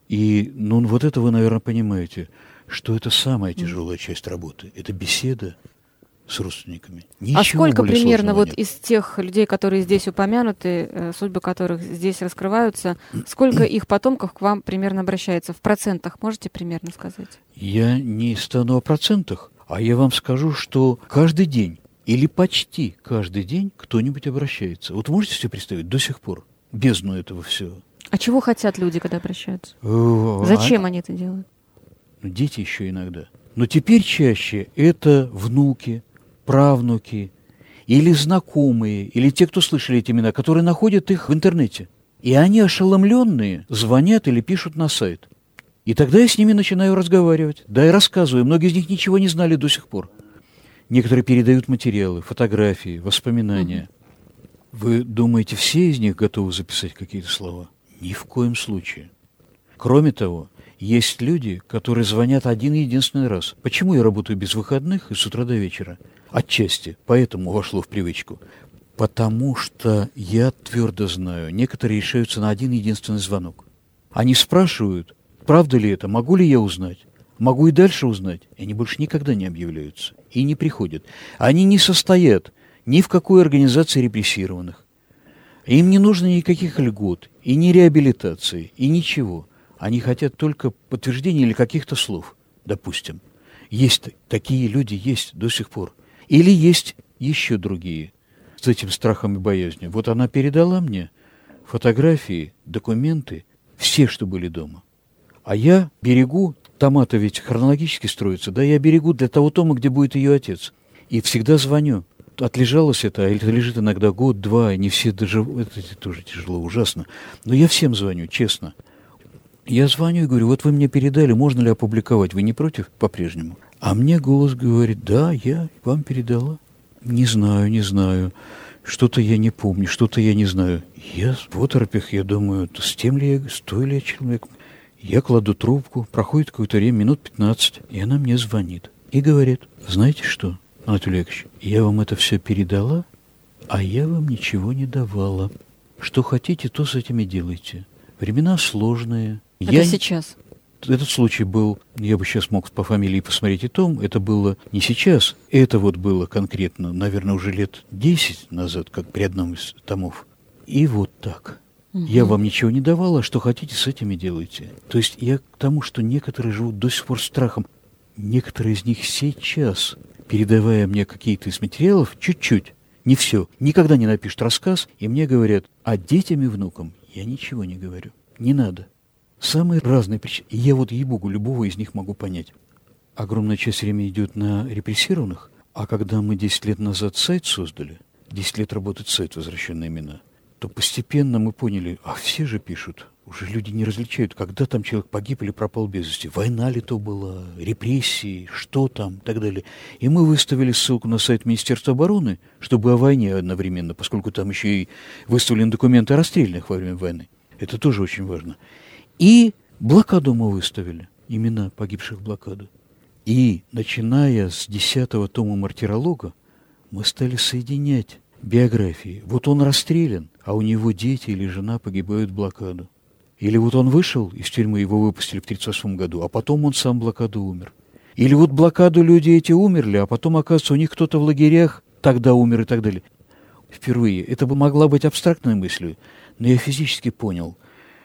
S2: И, вот это вы, наверное, понимаете, что это самая тяжелая часть работы. Это беседа с родственниками. Ничего
S1: сколько
S2: более
S1: примерно
S2: сложного нет.
S1: из тех людей, которые здесь упомянуты, судьбы которых здесь раскрываются, сколько их потомков к вам примерно обращается? В процентах можете примерно сказать?
S2: Я не стану о процентах, а я вам скажу, что каждый день или почти каждый день кто-нибудь обращается. Вот можете себе представить до сих пор бездну этого всего?
S1: А чего хотят люди, когда обращаются? Зачем они это делают?
S2: Дети еще иногда. Но теперь чаще это внуки, правнуки или знакомые, или те, кто слышали эти имена, которые находят их в интернете. И они, ошеломленные, звонят или пишут на сайт. И тогда я с ними начинаю разговаривать. Да, и рассказываю. Многие из них ничего не знали до сих пор. Некоторые передают материалы, фотографии, воспоминания. Вы думаете, все из них готовы записать какие-то слова? Ни в коем случае. Кроме того, есть люди, которые звонят один-единственный раз. Почему я работаю без выходных и с утра до вечера? Отчасти, поэтому вошло в привычку. Потому что я твердо знаю, некоторые решаются на один-единственный звонок. Они спрашивают, правда ли это, могу ли я узнать? Могу и дальше узнать. И они больше никогда не объявляются и не приходят. Они не состоят ни в какой организации репрессированных. Им не нужно никаких льгот, и ни реабилитации, и ничего. Они хотят только подтверждения или каких-то слов, допустим. Есть такие люди, есть до сих пор. Или есть еще другие с этим страхом и боязнью. Вот она передала мне фотографии, документы, все, что были дома. А я берегу, тома-то ведь хронологически строится, да, я берегу для того тома, где будет ее отец. И всегда звоню. Отлежалось это, а это лежит иногда год-два, и не все доживут, это тоже тяжело, ужасно. Но я всем звоню, честно. Я звоню и говорю, вот вы мне передали, можно ли опубликовать, вы не против по-прежнему? А мне голос говорит, да, я вам передала. Не знаю, что-то я не помню, что-то я не знаю. Я в оторопях, я думаю, с той ли я человек? Я кладу трубку, проходит какое-то время, минут 15, и она мне звонит. И говорит, знаете что, Анатолий Яковлевич, я вам это все передала, а я вам ничего не давала. Что хотите, то с этим и делайте. Времена сложные.
S1: Это сейчас?
S2: Этот случай был, я бы сейчас мог по фамилии посмотреть и том, это было не сейчас, это вот было конкретно, наверное, уже лет 10 назад, как при одном из томов. И вот так. Я вам ничего не давала, что хотите, с этим и делайте. То есть я к тому, что некоторые живут до сих пор страхом. Некоторые из них сейчас, передавая мне какие-то из материалов, чуть-чуть, не все, никогда не напишут рассказ, и мне говорят, а детям и внукам я ничего не говорю. Не надо. Самые разные причины. И я вот, ей-богу, любого из них могу понять. Огромная часть времени идет на репрессированных, а когда мы 10 лет назад сайт создали, 10 лет работает сайт «Возвращенные имена», то постепенно мы поняли, а все же пишут, уже люди не различают, когда там человек погиб или пропал без вести, война ли то была, репрессии, что там и так далее. И мы выставили ссылку на сайт Министерства обороны, чтобы о войне одновременно, поскольку там еще и выставлены документы о расстрелянных во время войны. Это тоже очень важно. И блокаду мы выставили, имена погибших в блокаду. И, начиная с 10-го тома «Мартиролога», мы стали соединять биографии. Вот он расстрелян, а у него дети или жена погибают в блокаду. Или вот он вышел из тюрьмы, его выпустили в 1938 году, а потом он сам в блокаду умер. Или вот в блокаду люди эти умерли, а потом, оказывается, у них кто-то в лагерях тогда умер и так далее. Впервые. Это бы могла быть абстрактной мыслью, но я физически понял,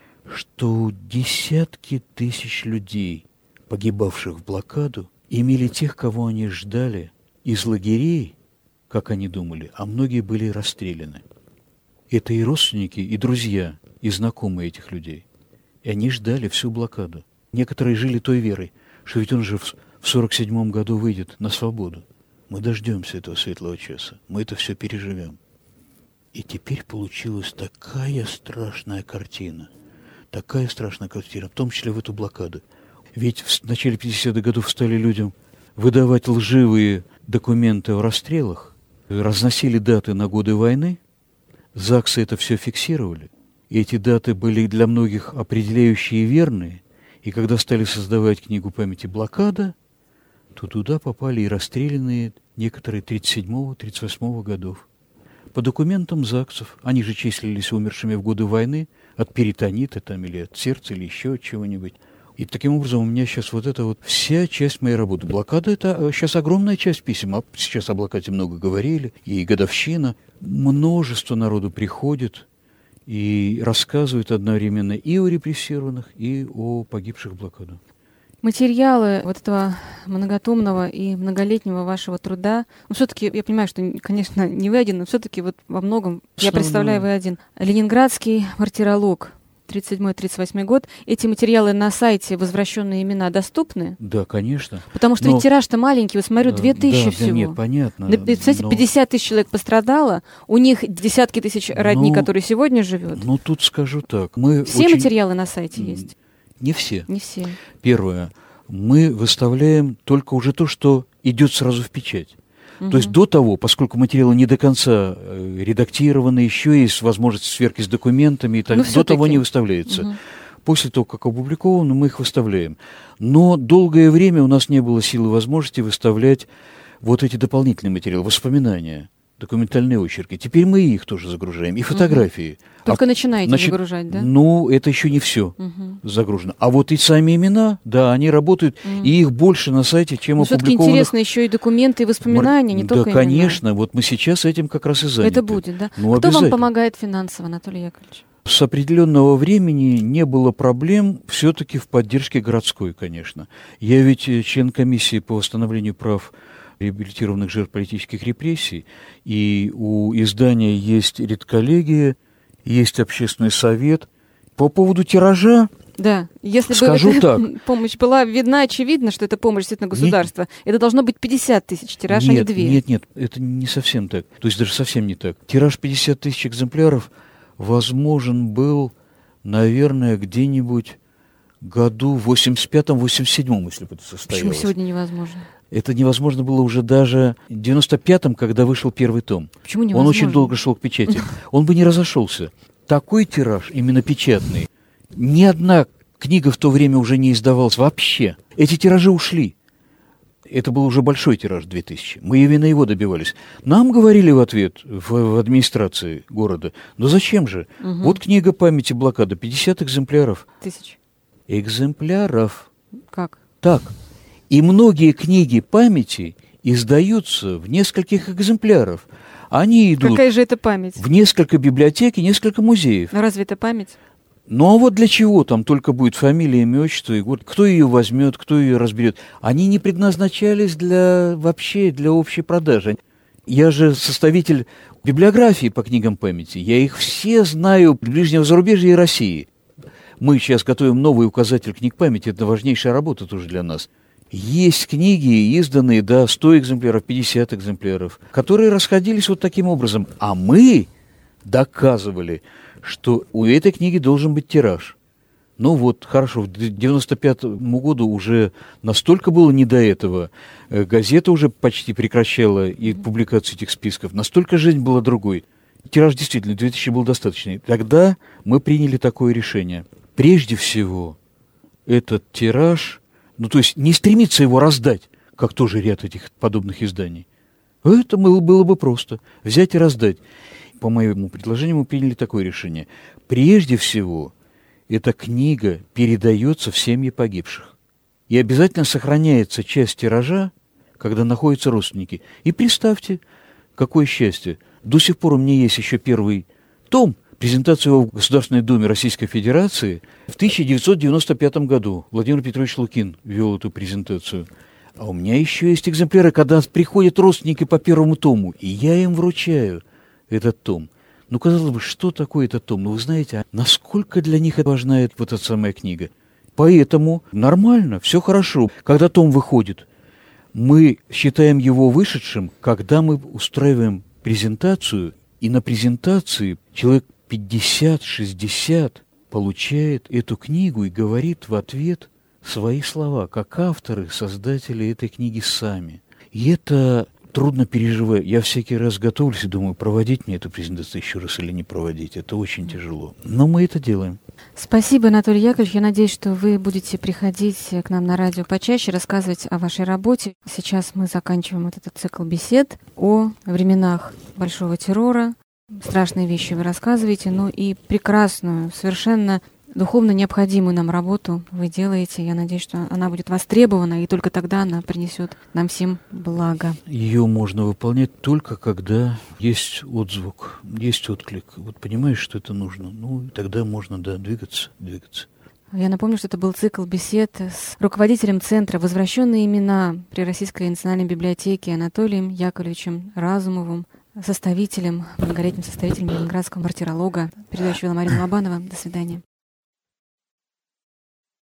S2: что десятки тысяч людей, погибавших в блокаду, имели тех, кого они ждали из лагерей, как они думали, а многие были расстреляны. Это и родственники, и друзья, и знакомые этих людей. И они ждали всю блокаду. Некоторые жили той верой, что ведь он же в 1947 году выйдет на свободу. Мы дождемся этого светлого часа, мы это все переживем. И теперь получилась такая страшная картина, в том числе в эту блокаду. Ведь в начале 50-х годов стали людям выдавать лживые документы о расстрелах, разносили даты на годы войны, ЗАГСы это все фиксировали. И эти даты были для многих определяющие и верные. И когда стали создавать книгу памяти «Блокада», то туда попали и расстрелянные некоторые 1937-1938 годов. По документам ЗАГСов, они же числились умершими в годы войны, от перитонита там, или от сердца, или еще от чего-нибудь. И таким образом у меня сейчас вот эта вот вся часть моей работы. Блокада – это сейчас огромная часть писем. Сейчас о блокаде много говорили, и годовщина. Множество народу приходит и рассказывает одновременно и о репрессированных, и о погибших в блокаду.
S1: Материалы вот этого многотомного и многолетнего вашего труда, ну, все-таки, я понимаю, что, конечно, не вы один, но все-таки вот во многом, я представляю, вы один. Ленинградский мартиролог, 1937-1938 год. Эти материалы на сайте «Возвращенные имена» доступны?
S2: Да, конечно.
S1: Потому что ведь тираж-то маленький, вот смотрю, 2000 всего.
S2: Да, нет, понятно.
S1: Представляете, 50 тысяч человек пострадало, у них десятки тысяч родни, которые сегодня живут.
S2: Ну, тут скажу так.
S1: Все материалы на сайте есть?
S2: Не все.
S1: Не все.
S2: Первое. Мы выставляем только уже то, что идет сразу в печать. То есть до того, поскольку материалы не до конца редактированы, еще есть возможность сверки с документами, и так, до того не выставляется. После того, как опубликовано, мы их выставляем. Но долгое время у нас не было сил и возможности выставлять вот эти дополнительные материалы, воспоминания, документальные очерки. Теперь мы их тоже загружаем, и фотографии.
S1: Только начинаете загружать, да?
S2: Ну, это еще не все загружено. А вот и сами имена, да, они работают, и их больше на сайте, чем опубликованных.
S1: Все-таки интересно еще и документы, и воспоминания, не только имена.
S2: Да, конечно. Вот мы сейчас этим как раз и заняты.
S1: Это будет, да?
S2: Ну,
S1: кто вам помогает финансово, Анатолий Яковлевич?
S2: С определенного времени не было проблем все-таки в поддержке городской, конечно. Я ведь член комиссии по восстановлению прав реабилитированных жертв политических репрессий, и у издания есть редколлегия, есть общественный совет. По поводу тиража,
S1: да, если
S2: скажу
S1: бы эта
S2: так,
S1: помощь была видна, очевидно, что это помощь действительно государства. Это должно быть 50 тысяч тираж, а не 2.
S2: Нет, это не совсем так. То есть даже совсем не так. Тираж 50 тысяч экземпляров возможен был, наверное, где-нибудь году в 85-87, если бы это состоялось.
S1: Почему сегодня невозможно?
S2: Это невозможно было уже даже в 95-м, когда вышел первый том.
S1: Почему невозможно?
S2: Он очень долго шел к печати. Он бы не разошелся. Такой тираж, именно печатный, ни одна книга в то время уже не издавалась вообще. Эти тиражи ушли. Это был уже большой тираж, 2000. Мы именно его добивались. Нам говорили в ответ в администрации города, ну зачем же? Вот книга памяти блокады, 50 экземпляров.
S1: Тысяч.
S2: Экземпляров.
S1: Как?
S2: Так. И многие книги памяти издаются в нескольких экземплярах. Они идут
S1: Какая же это память?
S2: В несколько библиотек и несколько музеев.
S1: Но разве это память?
S2: Ну а вот для чего там только будет фамилия, имя, отчество и год? Кто ее возьмет, кто ее разберет? Они не предназначались вообще для общей продажи. Я же составитель библиографии по книгам памяти. Я их все знаю ближнего зарубежья и России. Мы сейчас готовим новый указатель книг памяти. Это важнейшая работа тоже для нас. Есть книги, изданные, 100 экземпляров, 50 экземпляров, которые расходились вот таким образом. А мы доказывали, что у этой книги должен быть тираж. Ну вот, хорошо, к 95-му году уже настолько было не до этого, газета уже почти прекращала и публикацию этих списков, настолько жизнь была другой. Тираж действительно 2000 был достаточный. Тогда мы приняли такое решение. Прежде всего, этот тираж, то есть не стремиться его раздать, как тоже ряд этих подобных изданий. Это было бы просто взять и раздать. По моему предложению мы приняли такое решение. Прежде всего, эта книга передается в семьи погибших. И обязательно сохраняется часть тиража, когда находятся родственники. И представьте, какое счастье. До сих пор у меня есть еще первый том, презентацию его в Государственной Думе Российской Федерации в 1995 году. Владимир Петрович Лукин вел эту презентацию. А у меня еще есть экземпляры, когда приходят родственники по первому тому, и я им вручаю этот том. Ну, казалось бы, что такое этот том? Ну, вы знаете, насколько для них важна эта самая книга. Поэтому нормально, все хорошо. Когда том выходит, мы считаем его вышедшим, когда мы устраиваем презентацию, и на презентации человек 50-60 получает эту книгу и говорит в ответ свои слова, как авторы, создатели этой книги сами. И это трудно переживать. Я всякий раз готовлюсь и думаю, проводить мне эту презентацию еще раз или не проводить. Это очень тяжело. Но мы это делаем.
S1: Спасибо, Анатолий Яковлевич. Я надеюсь, что вы будете приходить к нам на радио почаще, рассказывать о вашей работе. Сейчас мы заканчиваем этот цикл бесед о временах большого террора, Страшные вещи вы рассказываете, но и прекрасную, совершенно духовно необходимую нам работу вы делаете. Я надеюсь, что она будет востребована, и только тогда она принесет нам всем благо.
S2: Ее можно выполнять только когда есть отзвук, есть отклик. Вот понимаешь, что это нужно, ну, тогда можно, да, двигаться.
S1: Я напомню, что это был цикл бесед с руководителем Центра «Возвращенные имена» при Российской национальной библиотеке Анатолием Яковлевичем Разумовым, многолетним составителем Ленинградского мартиролога. Передачу вела Марина Лобанова. До свидания.